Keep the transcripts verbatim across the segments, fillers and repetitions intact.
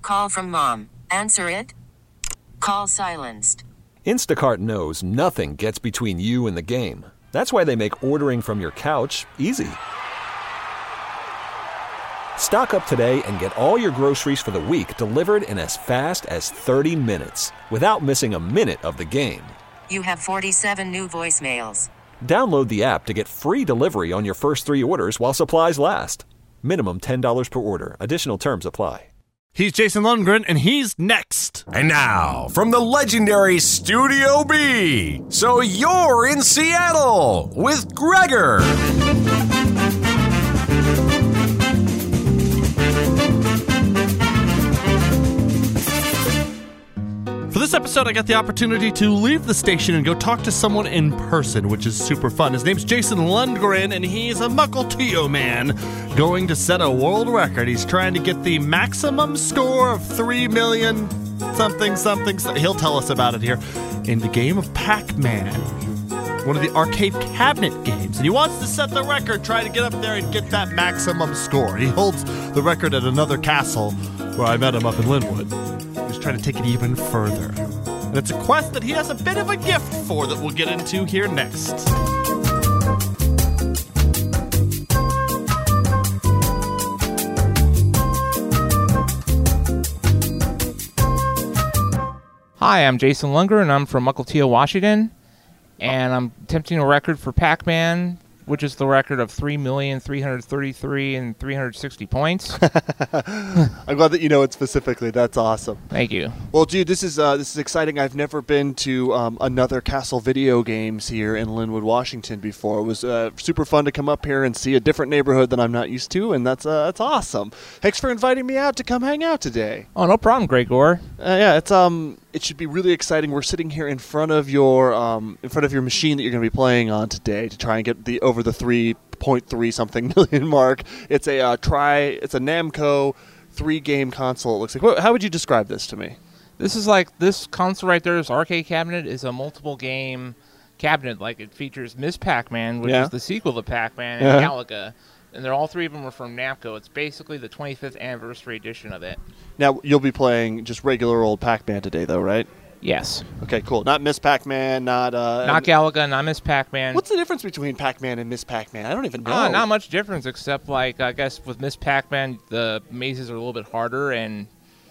Call from mom. Answer it. Call silenced. Instacart knows nothing gets between you and the game. That's why they make ordering from your couch easy. Stock up today and get all your groceries for the week delivered in as fast as thirty minutes without missing a minute of the game. You have forty-seven new voicemails. Download the app to get free delivery on your first three orders while supplies last. Minimum ten dollars per order. Additional terms apply. He's Jason Lundgren, and he's next. And now, from the legendary Studio B, so you're in Seattle with Gregor. For this episode, I got the opportunity to leave the station and go talk to someone in person, which is super fun. His name's Jason Lundgren, and he's a Mukilteo man going to set a world record. He's trying to get the maximum score of three million something something. He'll tell us about it here in the game of Pac-Man, one of the arcade cabinet games. And he wants to set the record, try to get up there and get that maximum score. He holds the record at another castle where I met him up in Linwood. He's trying to take it even further. And it's a quest that he has a bit of a gift for that we'll get into here next. Hi, I'm Jason Lundgren, and I'm from Mukilteo, Washington, and I'm attempting a record for Pac-Man, which is the record of three million three hundred thirty-three thousand three hundred sixty points. I'm glad that you know it specifically. That's awesome. Thank you. Well, dude, this is uh, this is exciting. I've never been to um, another Castle Video Games here in Linwood, Washington before. It was uh, super fun to come up here and see a different neighborhood than I'm not used to, and that's uh, that's awesome. Thanks for inviting me out to come hang out today. Oh, no problem, Gregor. Uh, yeah, it's um, it should be really exciting. We're sitting here in front of your um, in front of your machine that you're going to be playing on today to try and get the over the three point three something million mark. It's a uh, try. It's a Namco three game console. It looks like. What, how would you describe this to me? This is like this console right there. This arcade cabinet is a multiple game cabinet. Like it features Miss Pac-Man, which Yeah. is the sequel to Pac-Man, Uh-huh. and Galaga. And they're all three of them are from Namco. It's basically the twenty-fifth anniversary edition of it. Now you'll be playing just regular old Pac-Man today, though, right? Yes. Okay, cool. Not Miss Pac-Man, not uh. Not Galaga, not Miss Pac-Man. What's the difference between Pac-Man and Miss Pac-Man? I don't even know. Uh, not much difference, except like I guess with Miss Pac-Man, the mazes are a little bit harder, and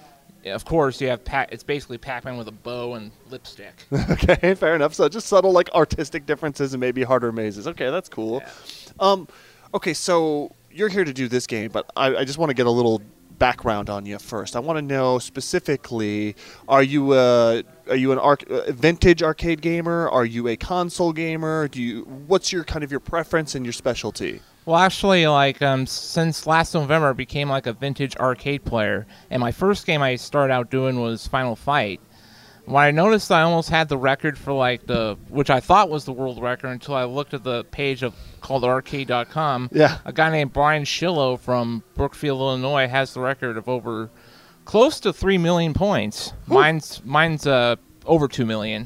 of course you have Pac. It's basically Pac-Man with a bow and lipstick. Okay, fair enough. So just subtle, like artistic differences and maybe harder mazes. Okay, that's cool. Yeah. Um, okay, so you're here to do this game, but I, I just want to get a little background on you first. I want to know specifically: Are you a are you an arc, a vintage arcade gamer? Are you a console gamer? Do you what's your kind of your preference and your specialty? Well, actually, like um, since last November, I became like a vintage arcade player, and my first game I started out doing was Final Fight. When I noticed I almost had the record for like the, which I thought was the world record until I looked at the page of called arcade dot com. Yeah. A guy named Brian Shillow from Brookfield, Illinois, has the record of over close to three million points. Ooh. Mine's mine's uh over two million.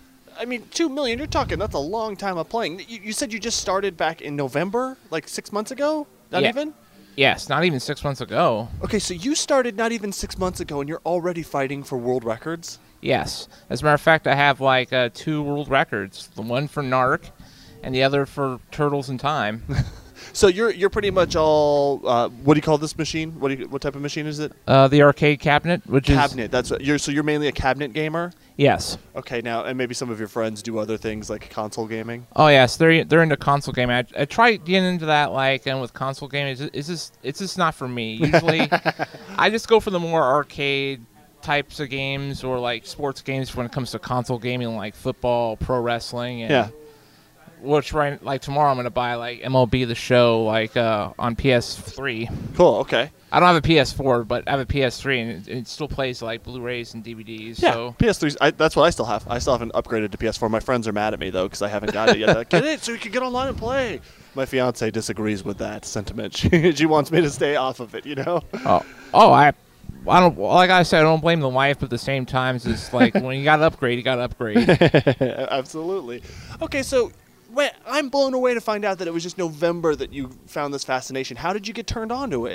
I mean, two million. You're talking. That's a long time of playing. You, you said you just started back in November, like six months ago. Not Yeah. even. Yes, not even six months ago. Okay, so you started not even six months ago, and you're already fighting for world records. Yes. As a matter of fact, I have like uh, two world records. The one for Narc and the other for Turtles in Time. So you're you're pretty much all. Uh, what do you call this machine? What do you, what type of machine is it? Uh, the arcade cabinet, which is... Cabinet. That's what you're. So you're mainly a cabinet gamer. Yes. Okay, now and maybe some of your friends do other things like console gaming. Oh yes, they're they're into console gaming. I, I tried getting into that, like, and with console gaming, it's, it's just it's just not for me. Usually, I just go for the more arcade types of games or like sports games when it comes to console gaming, like football, pro wrestling, and Yeah. which right like tomorrow I'm gonna buy like M L B The Show like uh, on P S three. Cool. Okay. I don't have a P S four, but I have a P S three, and it, it still plays like Blu-rays and D V Ds. Yeah. So P S three. That's what I still have. I still haven't upgraded to P S four. My friends are mad at me though because I haven't got it yet. Like, get it so you can get online and play. My fiance disagrees with that sentiment. She, she wants me to stay off of it. You know. oh oh I. I don't like I said. I don't blame the wife, but at the same time, it's just like when you got to upgrade, you got to upgrade. Absolutely. Okay, so wait, I'm blown away to find out that it was just November that you found this fascination. How did you get turned on to it?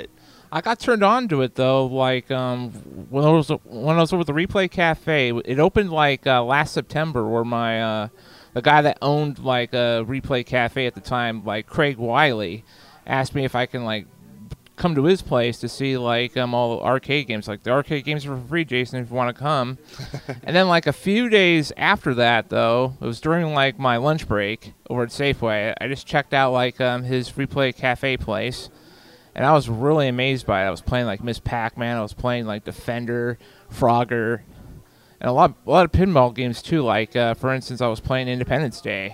I got turned on to it though. Like um, when I was when I was over at the Replay Cafe, it opened like uh, last September. Where my uh, the guy that owned like a Replay Cafe at the time, like Craig Wiley, asked me if I can like come to his place to see like um all the arcade games. Like the arcade games are for free, Jason, if you want to come. And then like a few days after that, though, it was during like my lunch break over at Safeway. I just checked out like um his Replay Cafe place. And I was really amazed by it. I was playing like Miss Pac-Man. I was playing like Defender, Frogger, and a lot, a lot of pinball games too. Like uh, for instance, I was playing Independence Day.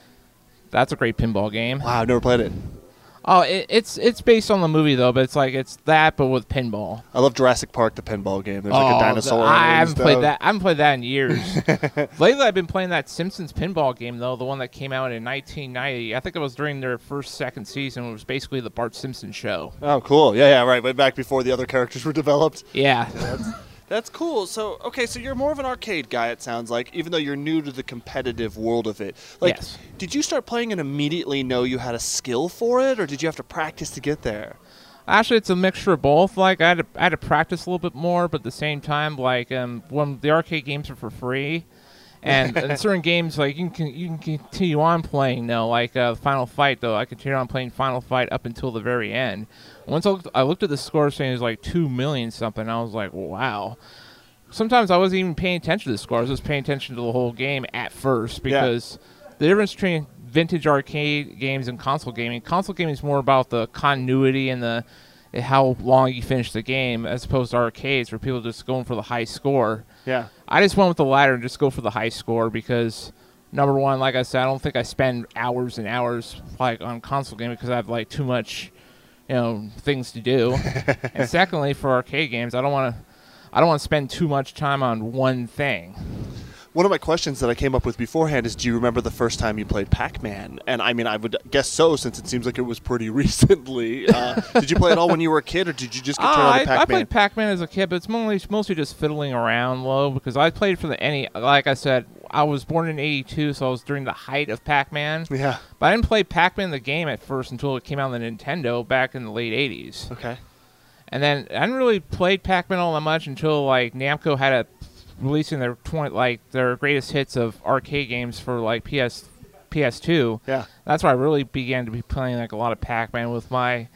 That's a great pinball game. Wow, I've never played it. Oh, it, it's it's based on the movie though, but it's like it's that but with pinball. I love Jurassic Park, the pinball game. There's oh, like a dinosaur. The, in it I and haven't stuff. played that. I haven't played that in years. Lately, I've been playing that Simpsons pinball game though, the one that came out in nineteen ninety. I think it was during their first, second season. It was basically the Bart Simpson show. Oh, cool. Yeah, yeah, right. But back before the other characters were developed. Yeah. That's, that's cool. So, okay, so you're more of an arcade guy, it sounds like, even though you're new to the competitive world of it. Like, yes. Did you start playing and immediately know you had a skill for it, or did you have to practice to get there? Actually, it's a mixture of both. Like, I had to, I had to practice a little bit more, but at the same time, like, um, when the arcade games are for free, and in certain games, like, you can you can continue on playing, though. Like, uh, Final Fight, though, I continued on playing Final Fight up until the very end. Once I looked, I looked at the score saying it was like two million something, I was like, wow. Sometimes I wasn't even paying attention to the score. I was just paying attention to the whole game at first, because yeah. the difference between vintage arcade games and console gaming, console gaming is more about the continuity and the how long you finish the game, as opposed to arcades where people are just going for the high score. Yeah. I just went with the latter and just go for the high score because, number one, like I said, I don't think I spend hours and hours like on console gaming because I have like too much, you know, things to do. And secondly, for arcade games, I don't want to I don't want to spend too much time on one thing. One of my questions that I came up with beforehand is, do you remember the first time you played Pac-Man? And I mean, I would guess so, since it seems like it was pretty recently. Uh, did you play it all when you were a kid, or did you just get turned uh, on to I, Pac-Man? I played Pac-Man as a kid, but it's mostly, mostly just fiddling around, low, because I played for the N E S. Like I said, I was born in eighty-two, so I was during the height of Pac-Man. Yeah. But I didn't play Pac-Man the game at first until it came out on the Nintendo back in the late eighties. Okay. And then I didn't really play Pac-Man all that much until like Namco had a releasing their twenty like their greatest hits of arcade games for like P S P S two. Yeah. That's where I really began to be playing like a lot of Pac-Man with my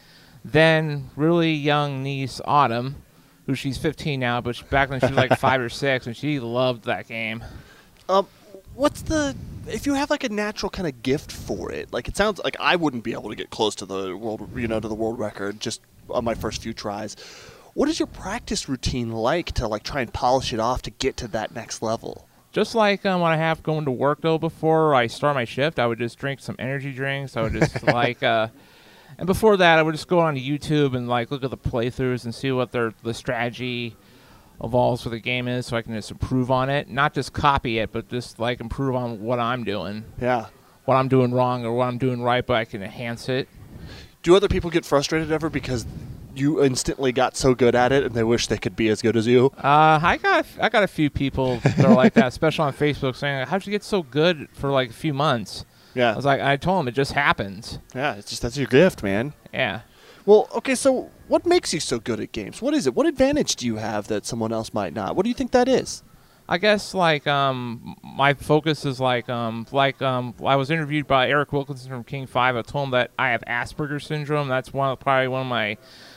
then really young niece Autumn, who she's fifteen now, but she, back then she was like five or six, and she loved that game. Um, what's the if you have like a natural kind of gift for it? Like, it sounds like I wouldn't be able to get close to the world, you know, to the world record just on my first few tries. What is your practice routine like to like try and polish it off to get to that next level? Just like um, when I have going to work though, before I start my shift, I would just drink some energy drinks. I would just like, uh, and before that, I would just go on to YouTube and like look at the playthroughs and see what their the strategy evolves for the game is, so I can just improve on it, not just copy it, but just like improve on what I'm doing. Yeah. What I'm doing wrong or what I'm doing right, but I can enhance it. Do other people get frustrated ever because you instantly got so good at it and they wish they could be as good as you? Uh, I got I got a few people that are like that, especially on Facebook, saying, "How'd you get so good for like a few months?" Yeah. I was like, I told them it just happens. Yeah, it's just that's your gift, man. Yeah. Well, okay, so what makes you so good at games? What is it? What advantage do you have that someone else might not? What do you think that is? I guess like um my focus is like um like um I was interviewed by Eric Wilkinson from King five. I told him that I have Asperger's syndrome. That's one of, probably one of my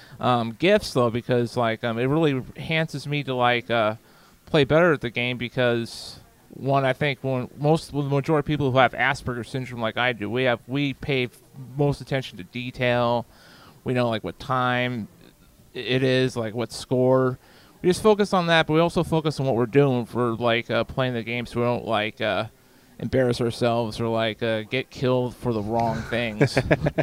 um gifts though, because like um it really enhances me to like uh play better at the game, because one, I think when most well, the majority of people who have Asperger's syndrome like I do, we have we pay most attention to detail. We know like what time it is, like what score. We just focus on that, but we also focus on what we're doing for like uh, playing the game, so we don't like uh, embarrass ourselves or like uh, get killed for the wrong things.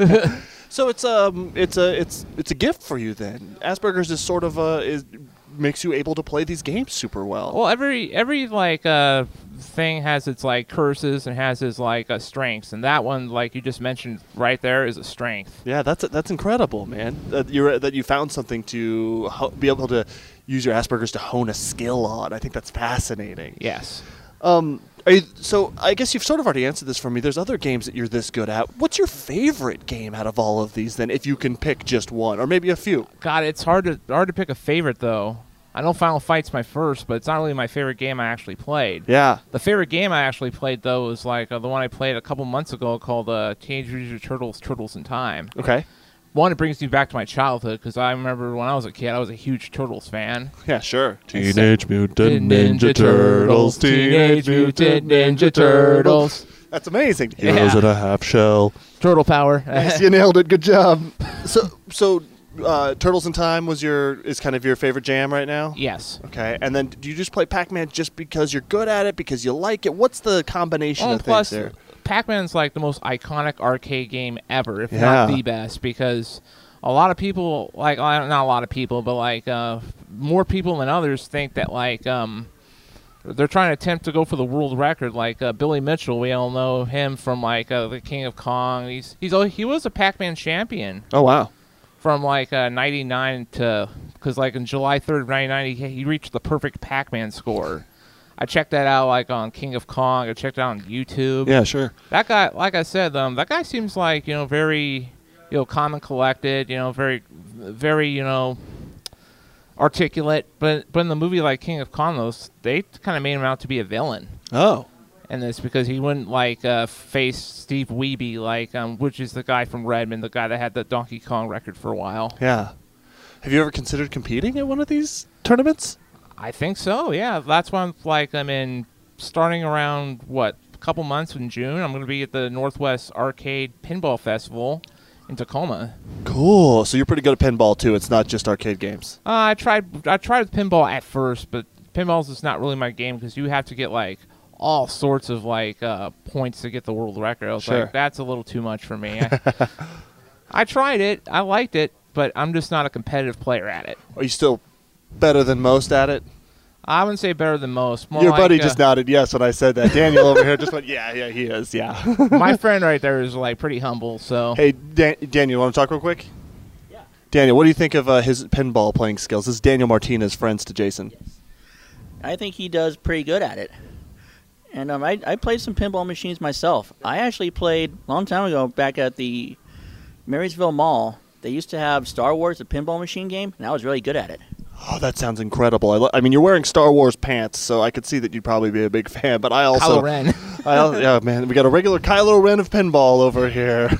So it's um it's a it's it's a gift for you then. Asperger's is sort of a is makes you able to play these games super well. Well, every every like uh thing has its like curses and has its like uh, strengths, and that one, like you just mentioned right there, is a strength. Yeah, that's that's incredible, man. That you that you found something to ho- be able to use your Asperger's to hone a skill on. I think that's fascinating. Yes. Um, Are you, so I guess you've sort of already answered this for me. There's other games that you're this good at. What's your favorite game out of all of these, then, if you can pick just one, or maybe a few? God, it's hard to hard to pick a favorite, though. I know Final Fight's my first, but it's not really my favorite game I actually played. Yeah. The favorite game I actually played, though, was like uh, the one I played a couple months ago called uh, Teenage Mutant Ninja Turtles Turtles in Time. Okay. One, it brings me back to my childhood, because I remember when I was a kid, I was a huge Turtles fan. Yeah, sure. Teenage Mutant Ninja Turtles. Teenage Mutant Ninja Turtles. That's amazing. Heroes Yeah. in a half shell. Turtle power. Yes, you nailed it. Good job. So, so uh, Turtles in Time was your is kind of your favorite jam right now? Yes. Okay. And then do you just play Pac-Man just because you're good at it, because you like it? What's the combination Well, of plus, things there? Pac-Man's like the most iconic arcade game ever, if Yeah. not the best, because a lot of people, like, uh, not a lot of people, but like uh, more people than others think that like um, they're trying to attempt to go for the world record. Like uh, Billy Mitchell, we all know him from like uh, the King of Kong. He's he's al- he was a Pac-Man champion Oh, wow. from like uh, ninety-nine to, because like on July third of ninety-nine, he, he reached the perfect Pac-Man score. I checked that out like on King of Kong. I checked it out on YouTube. Yeah, sure. That guy, like I said, um, that guy seems like, you know, very, you know, calm and collected, you know, very, very, you know, articulate. But but in the movie like King of Kong, those, they kind of made him out to be a villain. Oh. And it's because he wouldn't like uh, face Steve Wiebe, like, um, which is the guy from Redmond, the guy that had the Donkey Kong record for a while. Yeah. Have you ever considered competing at one of these tournaments? I think so. Yeah, that's why I'm like, I'm in starting around what a couple months in June. I'm going to be at the Northwest Arcade Pinball Festival in Tacoma. Cool. So you're pretty good at pinball too. It's not just arcade games. Uh, I tried. I tried pinball at first, but pinball's is not really my game because you have to get like all sorts of like uh, points to get the world record. I was Sure. like, that's a little too much for me. I, I tried it. I liked it, but I'm just not a competitive player at it. Are you still better than most at it? I wouldn't say better than most. More Your like, buddy uh, just nodded yes when I said that. Daniel over here just went, yeah, yeah, he is, yeah. my friend right there is like pretty humble. So Hey, Dan- Daniel, want to talk real quick? Yeah. Daniel, what do you think of uh, his pinball playing skills? This is Daniel Martinez, friends to Jason. I think he does pretty good at it. And um, I, I played some pinball machines myself. I actually played a long time ago back at the Marysville Mall. They used to have Star Wars, the pinball machine game, and I was really good at it. Oh, that sounds incredible. I, lo- I mean, you're wearing Star Wars pants, so I could see that you'd probably be a big fan, but I also... Kylo Ren. I, al- yeah, man, we got a regular Kylo Ren of pinball over here.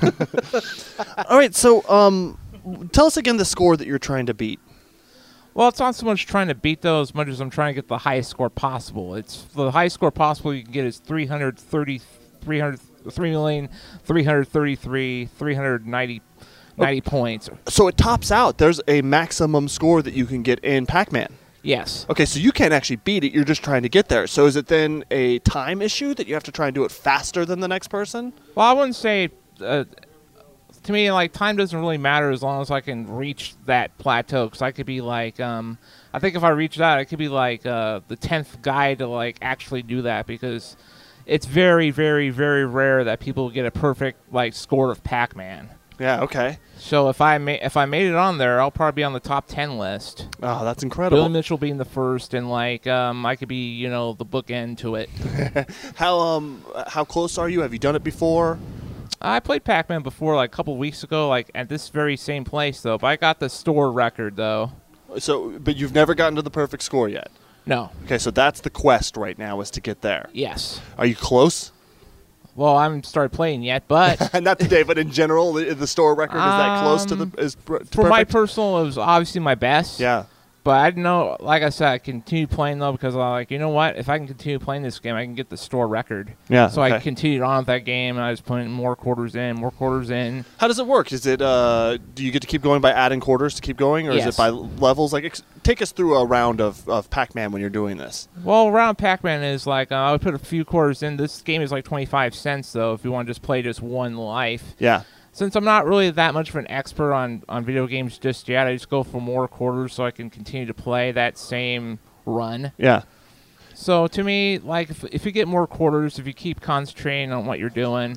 All right, so um, tell us again the score that you're trying to beat. Well, it's not so much trying to beat those as much as I'm trying to get the highest score possible. It's the highest score possible you can get is three hundred thirty, three hundred, three million, three hundred thirty-three, three hundred ninety, ninety points. So it tops out. There's a maximum score that you can get in Pac-Man. Yes. Okay, so you can't actually beat it. You're just trying to get there. So is it then a time issue that you have to try and do it faster than the next person? Well, I wouldn't say. Uh, to me, like, time doesn't really matter as long as I can reach that plateau. Because I could be like, um, I think if I reach that, I could be like uh, the tenth guy to like actually do that, because it's very, very, very rare that people get a perfect like score of Pac-Man. Yeah, okay. So if I ma- if I made it on there, I'll probably be on the top ten list. Oh, that's incredible. Billy Mitchell being the first, and like um, I could be, you know, the bookend to it. How um how close are you? Have you done it before? I played Pac-Man before, like a couple weeks ago, like at this very same place though. But I got the store record though. So, but you've never gotten to the perfect score yet. No. Okay, so that's the quest right now, is to get there. Yes. Are you close? Well, I haven't started playing yet, but Not today, but in general, the, the store record is that close to the Um, is pr- to for my perfect? personal, it was obviously my best. Yeah. But I didn't know, like I said, I continue playing though because I'm like, you know what? If I can continue playing this game, I can get the store record. Yeah, So I okay. continued on with that game, and I was putting more quarters in, more quarters in. How does it work? Is it uh do you get to keep going by adding quarters to keep going, or is Yes. it by levels? Like, ex- take us through a round of, of Pac-Man when you're doing this. Well, around Pac-Man is like uh, I would put a few quarters in. This game is like twenty-five cents though, if you want to just play just one life. Yeah. Since I'm not really that much of an expert on, on video games just yet, I just go for more quarters so I can continue to play that same run. Yeah. So to me, like if, if you get more quarters, if you keep concentrating on what you're doing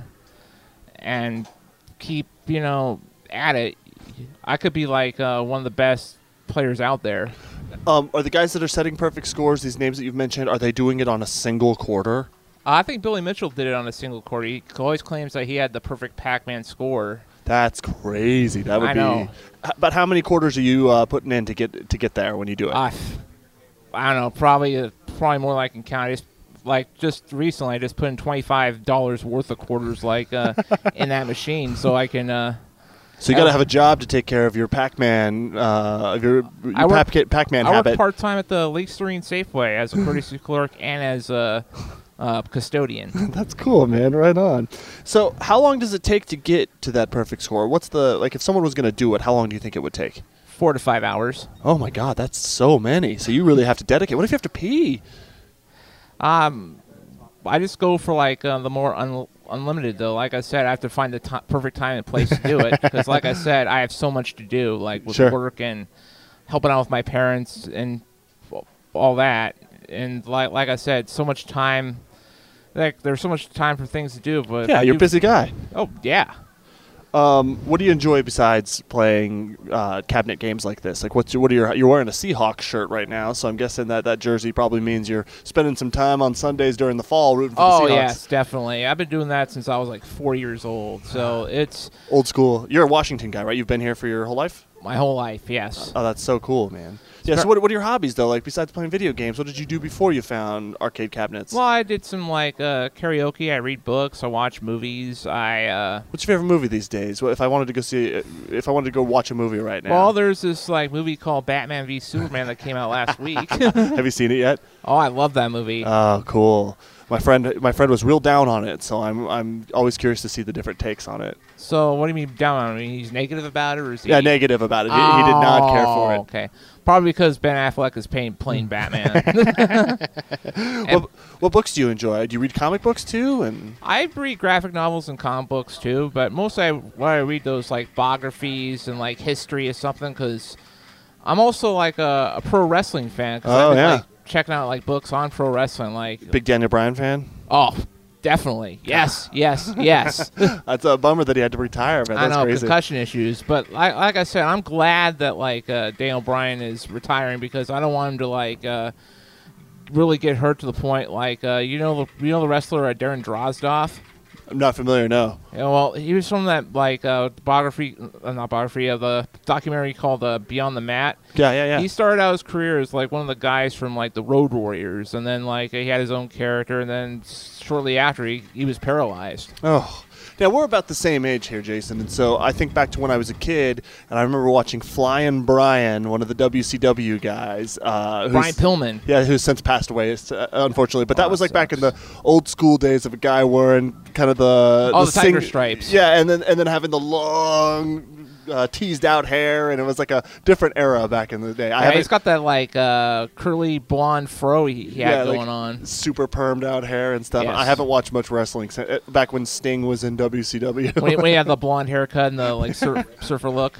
and keep, you know, at it, I could be like uh, one of the best players out there. Um, are the guys that are setting perfect scores, these names that you've mentioned, are they doing it on a single quarter? I think Billy Mitchell did it on a single core. He always claims that he had the perfect Pac-Man score. That's crazy. That would I be. know. But how many quarters are you uh, putting in to get to get there when you do it? Uh, I don't know. Probably, uh, probably more than I can count. I just, like just recently, I just put in twenty-five dollars worth of quarters, like uh, in that machine, so I can. Uh, so you got to have a job to take care of your Pac-Man, uh, of your, your I work, Pac- Pac-Man I habit. work part time at the Lake Serene Safeway as a courtesy clerk and as a uh, custodian. That's cool, man. Right on. So, how long does it take to get to that perfect score? What's the like? If someone was going to do it, how long do you think it would take? Four to five hours. Oh my God, that's so many. So you really have to dedicate. What if you have to pee? Um, I just go for like uh, the more un- unlimited though. Like I said, I have to find the t- perfect time and place to do it because, like I said, I have so much to do, like with Sure. work and helping out with my parents and all that. And like like I said, so much time. Like there's so much time for things to do. But Yeah, I you're a do- busy guy. Oh yeah. Um, what do you enjoy besides playing uh, cabinet games like this? Like, what's your, what are your? You're wearing a Seahawks shirt right now, so I'm guessing that that jersey probably means you're spending some time on Sundays during the fall rooting for Oh the Seahawks. yes, definitely. I've been doing that since I was like four years old. So it's Old school. You're a Washington guy, right? You've been here for your whole life. my whole life. Yes. Oh, that's so cool, man. Yeah. So, what what are your hobbies though? Like, besides playing video games, what did you do before you found arcade cabinets? Well, I did some like uh, karaoke. I read books. I watch movies. I uh, What's your favorite movie these days? What if I wanted to go see? If I wanted to go watch a movie right now? well, there's this like movie called Batman v Superman that came out last week. Have you seen it yet? Oh, I love that movie. Oh, cool. My friend, my friend was real down on it, so I'm I'm always curious to see the different takes on it. So, what do you mean down on? I mean, he's negative about it, or is he? Yeah, negative about it. He, he did not care for it. Oh, okay, probably because Ben Affleck is playing playing Batman. What, what books do you enjoy? Do you read comic books too? And I read graphic novels and comic books too, but mostly I, when I read those like biographies and like history or something, because I'm also like a, a pro wrestling fan. 'Cause Oh, I've been, yeah. like, checking out like books on pro wrestling, like big Daniel Bryan fan. oh, definitely, yes, yes, yes. That's a bummer that he had to retire, man. I That's know crazy. concussion issues, but like, like I said, I'm glad that like uh, Daniel Bryan is retiring because I don't want him to like uh, really get hurt to the point like uh, you know the, you know the wrestler uh, Darren Drozdov. I'm not familiar. No. Yeah, well, he was from that like uh, biography, uh, not biography of the documentary called uh, Beyond the Mat. Yeah, yeah, yeah. He started out his career as like one of the guys from like the Road Warriors, and then like he had his own character, and then shortly after he, he was paralyzed. Oh. Now, we're about the same age here, Jason, and so I think back to when I was a kid, and I remember watching Flyin' Brian, one of the W C W guys. Uh, who's- Brian Pillman. Yeah, who's since passed away, uh, unfortunately. But that Oh, was like sucks. back in the old school days of a guy wearing kind of the... Oh, the tiger sing- stripes. Yeah, and then and then having the long... Uh, teased out hair, and it was like a different era back in the day. I Yeah, haven't- he's got that like uh, curly blonde fro he, he had Yeah, like going on. super permed out hair and stuff. Yes. I haven't watched much wrestling since, uh, back when Sting was in W C W. when, he, when he had the blonde haircut and the like sur- surfer look.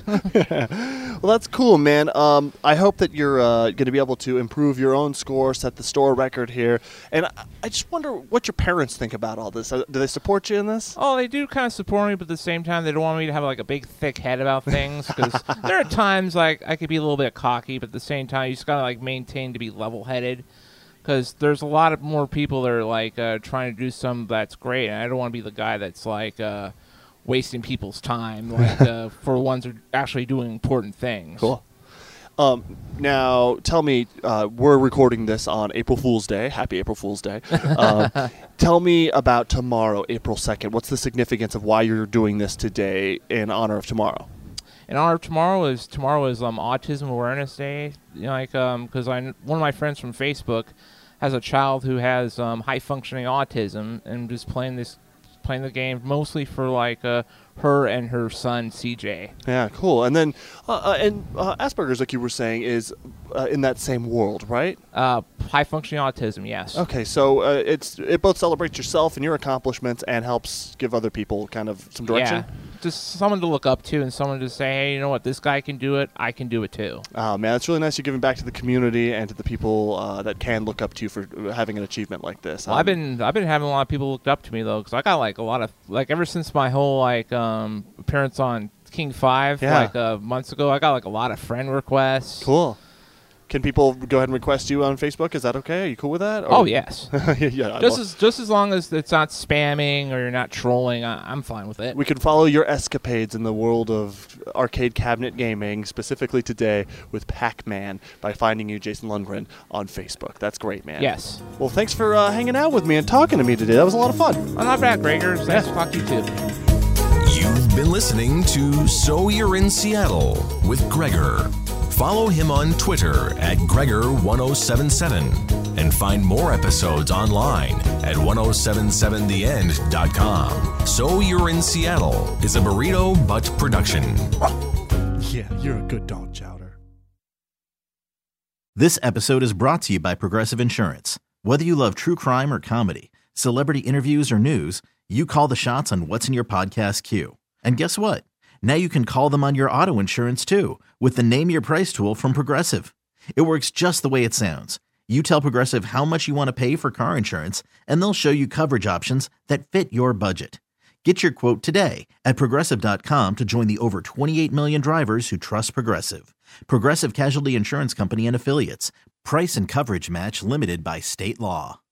Well, that's cool, man. Um, I hope that you're uh, going to be able to improve your own score, set the store record here. And I, I just wonder what your parents think about all this. Uh, do they support you in this? Oh, they do kind of support me, but at the same time, they don't want me to have like a big, thick head about things. Because there are times like I could be a little bit cocky, but at the same time, you just gotta like maintain to be level-headed. Because there's a lot of more people that are like uh, trying to do something that's great, and I don't want to be the guy that's like uh, wasting people's time, like uh, for ones who are actually doing important things. Cool. Um, now, tell me, uh, we're recording this on April Fool's Day. Happy April Fool's Day. Um, tell me about tomorrow, April second. What's the significance of why you're doing this today in honor of tomorrow? In honor of tomorrow is tomorrow is um, Autism Awareness Day. You know, like um, because I one of my friends from Facebook has a child who has um, high functioning autism, and just playing this playing the game mostly for like uh, her and her son C J. Yeah, cool. And then, uh, uh, and uh, Asperger's, like you were saying, is uh, in that same world, right? Uh, high functioning autism, yes. Okay, so uh, it's it both celebrates yourself and your accomplishments and helps give other people kind of some direction. Yeah, just someone to look up to and someone to say, hey, you know what, this guy can do it, I can do it too. Oh, man, it's really nice you're giving back to the community and to the people uh, that can look up to you for having an achievement like this. Well, Um, I've been I've been having a lot of people looked up to me though, because I got like a lot of like ever since my whole like um, appearance on King Five Yeah. like uh, months ago, I got like a lot of friend requests. Cool. Can people go ahead and request you on Facebook? Is that okay? Are you cool with that? Or? Oh, yes. yeah, just as just as long as it's not spamming or you're not trolling, I, I'm fine with it. We can follow your escapades in the world of arcade cabinet gaming, specifically today with Pac-Man, by finding you, Jason Lundgren, on Facebook. That's great, man. Yes. Well, thanks for uh, hanging out with me and talking to me today. That was a lot of fun. Well, not bad, Gregor. Nice to talk to you, too. You've been listening to So You're in Seattle with Gregor. Follow him on Twitter at Gregor one oh seven seven and find more episodes online at ten seventy-seven the end dot com. So You're in Seattle is a Burrito Butt production. Yeah, you're a good dog, Chowder. This episode is brought to you by Progressive Insurance. Whether you love true crime or comedy, celebrity interviews or news, you call the shots on what's in your podcast queue. And guess what? Now you can call them on your auto insurance too with the Name Your Price tool from Progressive. It works just the way it sounds. You tell Progressive how much you want to pay for car insurance, and they'll show you coverage options that fit your budget. Get your quote today at Progressive dot com to join the over twenty-eight million drivers who trust Progressive. Progressive Casualty Insurance Company and Affiliates. Price and coverage match limited by state law.